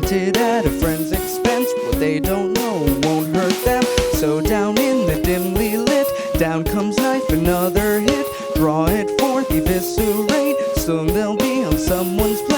taunted at a friend's expense. What they don't know won't hurt them. So down in the dimly lit, down comes knife, another hit. Draw it forth, eviscerate, soon they'll be on someone's plate.